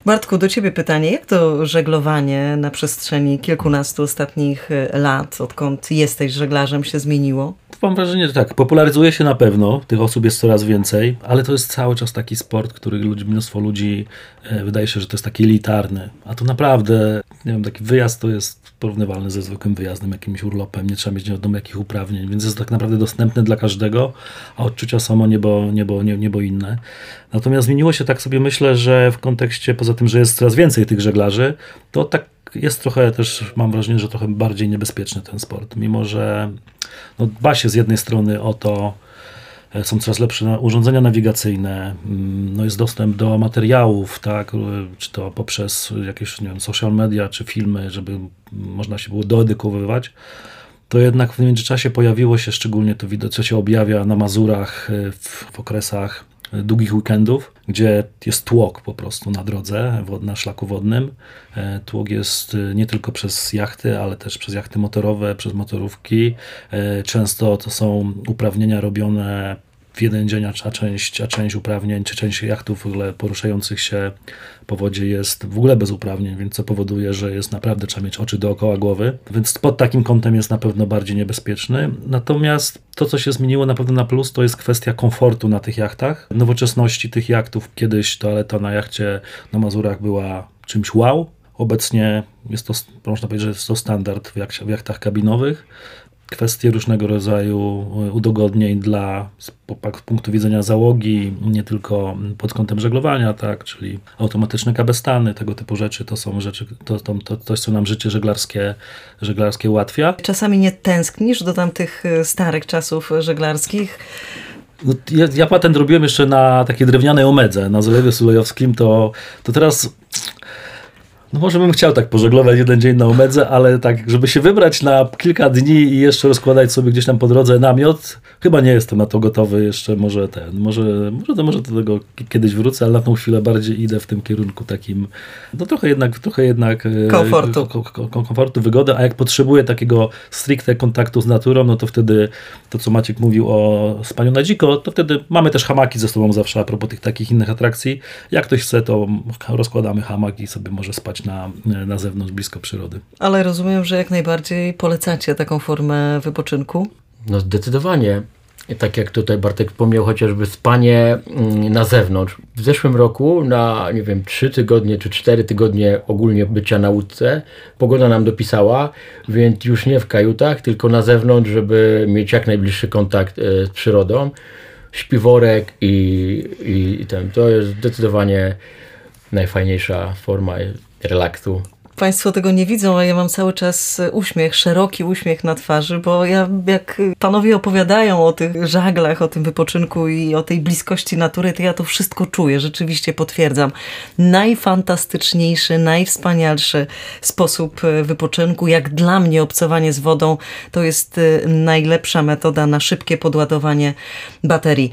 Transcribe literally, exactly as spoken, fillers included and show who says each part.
Speaker 1: Bartku, do ciebie pytanie. Jak to żeglowanie na przestrzeni kilkunastu ostatnich lat, odkąd jesteś żeglarzem, się zmieniło?
Speaker 2: Mam wrażenie, że tak, popularyzuje się na pewno, tych osób jest coraz więcej, ale to jest cały czas taki sport, który ludzi, mnóstwo ludzi e, wydaje się, że to jest taki elitarny, a to naprawdę, nie wiem, taki wyjazd to jest porównywalny ze zwykłym wyjazdem, jakimś urlopem, nie trzeba mieć nie wiadomo jakich uprawnień, więc jest tak naprawdę dostępny dla każdego, a odczucia są niebo, niebo, niebo inne. Natomiast zmieniło się, tak sobie myślę, że w kontekście, poza tym, że jest coraz więcej tych żeglarzy, to tak jest trochę też, mam wrażenie, że trochę bardziej niebezpieczny ten sport, mimo że no, dba się z jednej strony o to, są coraz lepsze urządzenia nawigacyjne, no jest dostęp do materiałów, tak, czy to poprzez jakieś, nie wiem, social media, czy filmy, żeby można się było doedukowywać, to jednak w międzyczasie pojawiło się, szczególnie to widać, co się objawia na Mazurach w, w okresach długich weekendów, gdzie jest tłok po prostu na drodze, na szlaku wodnym. Tłok jest nie tylko przez jachty, ale też przez jachty motorowe, przez motorówki. Często to są uprawnienia robione w jeden dzień, a część, a część uprawnień, czy część jachtów w ogóle poruszających się po wodzie jest w ogóle bez uprawnień, więc co powoduje, że jest naprawdę, trzeba mieć oczy dookoła głowy, więc pod takim kątem jest na pewno bardziej niebezpieczny. Natomiast to, co się zmieniło na pewno na plus, to jest kwestia komfortu na tych jachtach, nowoczesności tych jachtów. Kiedyś toaleta na jachcie na Mazurach była czymś wow, obecnie jest to, można powiedzieć, że jest to standard w, jak, w jachtach kabinowych. Kwestie różnego rodzaju udogodnień dla z punktu widzenia załogi, nie tylko pod kątem żeglowania, tak, czyli automatyczne kabestany, tego typu rzeczy, to są rzeczy, to, to, to coś, co nam życie żeglarskie, żeglarskie ułatwia.
Speaker 1: Czasami nie tęsknisz do tamtych starych czasów żeglarskich?
Speaker 2: No, ja, ja patent robiłem jeszcze na takiej drewnianej omedze na Zalewie Sulejowskim, to, to teraz... No może bym chciał tak pożeglować jeden dzień na Omedze, ale tak, żeby się wybrać na kilka dni i jeszcze rozkładać sobie gdzieś tam po drodze namiot, chyba nie jestem na to gotowy jeszcze, może ten, może, może, to, może do tego kiedyś wrócę, ale na tą chwilę bardziej idę w tym kierunku takim, no trochę jednak, trochę jednak
Speaker 1: komfortu,
Speaker 2: ko, ko, komfortu, wygody, a jak potrzebuję takiego stricte kontaktu z naturą, no to wtedy to, co Maciek mówił o spaniu na dziko, to wtedy mamy też hamaki ze sobą zawsze, a propos tych takich innych atrakcji. Jak ktoś chce, to rozkładamy hamak i sobie może spać Na, na zewnątrz, blisko przyrody.
Speaker 1: Ale rozumiem, że jak najbardziej polecacie taką formę wypoczynku?
Speaker 3: No zdecydowanie. Tak jak tutaj Bartek wspomniał, chociażby spanie na zewnątrz. W zeszłym roku na, nie wiem, trzy tygodnie czy cztery tygodnie ogólnie bycia na łódce, pogoda nam dopisała, więc już nie w kajutach, tylko na zewnątrz, żeby mieć jak najbliższy kontakt z przyrodą. Śpiworek i, i, i ten. To jest zdecydowanie najfajniejsza forma relaksu.
Speaker 1: Państwo tego nie widzą, a ja mam cały czas uśmiech, szeroki uśmiech na twarzy, bo ja, jak panowie opowiadają o tych żaglach, o tym wypoczynku i o tej bliskości natury, to ja to wszystko czuję, rzeczywiście potwierdzam. Najfantastyczniejszy, najwspanialszy sposób wypoczynku, jak dla mnie obcowanie z wodą, to jest najlepsza metoda na szybkie podładowanie baterii.